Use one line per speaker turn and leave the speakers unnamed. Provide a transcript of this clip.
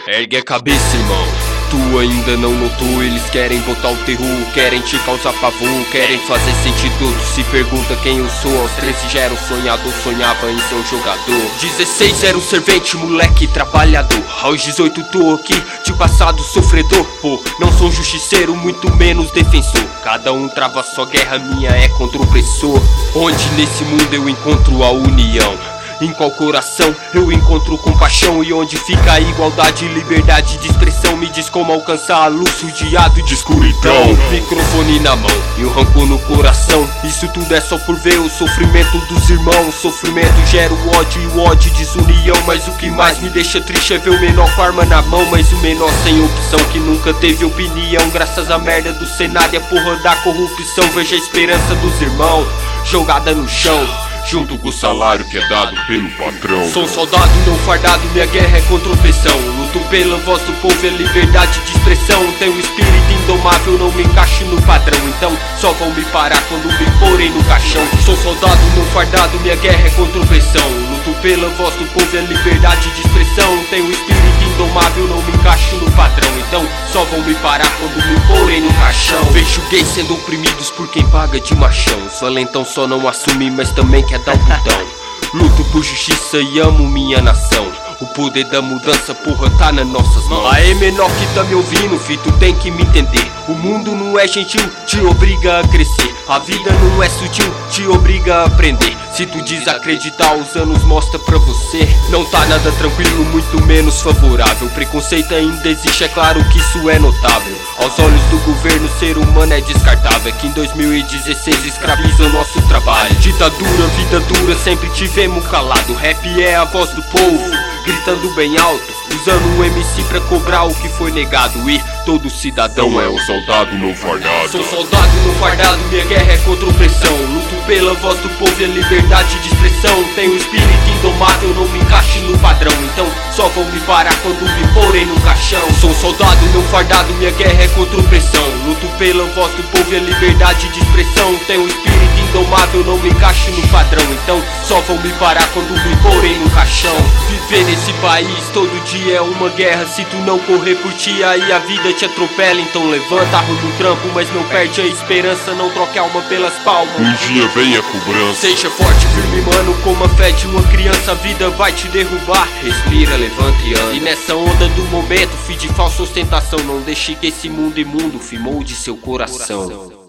Ergue a cabeça, irmão. Tu ainda não notou, eles querem botar o terror, querem te causar pavor, querem fazer sentir tudo. Se pergunta quem eu sou, aos 13 já era um sonhador, sonhava em ser um jogador. 16 era um servente, moleque trabalhador. Aos 18 tô aqui, de passado sofredor. Pô, não sou justiceiro, muito menos defensor. Cada um trava sua guerra, minha é contra o opressor. Onde nesse mundo eu encontro a união? Em qual coração eu encontro compaixão? E onde fica a igualdade e liberdade de expressão? Me diz como alcançar a luz rodeado de escuridão. Microfone na mão e um rancor no coração. Isso tudo é só por ver o sofrimento dos irmãos. O sofrimento gera o ódio e o ódio desunião. Mas o que mais me deixa triste é ver o menor com a arma na mão, mas o menor sem opção, que nunca teve opinião. Graças à merda do Senado e a porra da corrupção, veja a esperança dos irmãos jogada no chão,
junto com o salário que é dado pelo patrão.
Sou um soldado não fardado, minha guerra é contra a opressão. Luto pela voz do povo e a liberdade de expressão. Tenho um espírito indomável, não me encaixo no padrão. Então só vão me parar quando me porem no caixão. Sou soldado não fardado, minha guerra é contra a opressão. Luto pela voz do povo e a liberdade de expressão. Tenho um espírito indomável, não me encaixo no padrão. Então só vão me parar quando me porem no caixão. Vejo gays sendo oprimidos por quem paga de machão. Os valentão só não assume, mas também quer dar um botão. Luto por justiça e amo minha nação. O poder da mudança, porra, tá nas nossas mãos. Aê, menor que tá me ouvindo, fi, tu tem que me entender. O mundo não é gentil, te obriga a crescer. A vida não é sutil, te obriga a aprender. Se tu desacreditar, os anos mostra pra você. Não tá nada tranquilo, muito menos favorável. Preconceito ainda existe, é claro que isso é notável. Aos olhos do governo, ser humano é descartável. É que em 2016 escraviza o nosso trabalho. Ditadura, vida dura, sempre tivemos calado. Rap é a voz do povo, gritando bem alto, usando o MC pra cobrar o que foi negado. E todo cidadão
é um soldado não fardado.
Sou soldado não fardado, minha guerra é contra a opressão. Luto pela voz do povo e a liberdade de expressão. Tenho um espírito indomável, não me encaixo no padrão. Então só vão me parar quando me porem no caixão. Sou soldado não fardado, minha guerra é contra a opressão. Luto pela voz do povo e a liberdade de expressão. Tenho um espírito indomável, não me encaixo no padrão. Então só vão me parar quando me porem no caixão. Viver nesse país todo dia é uma guerra. Se tu não correr por ti, aí a vida te atropela. Então levanta, arruma um trampo, mas não perde a esperança. Não troque a alma pelas palmas,
um dia vem a cobrança.
Seja forte, firme, mano, como a fé de uma criança. A vida vai te derrubar. Respira, levanta e anda. E nessa onda do momento, fi de falsa ostentação, não deixe que esse mundo imundo fi molde seu coração.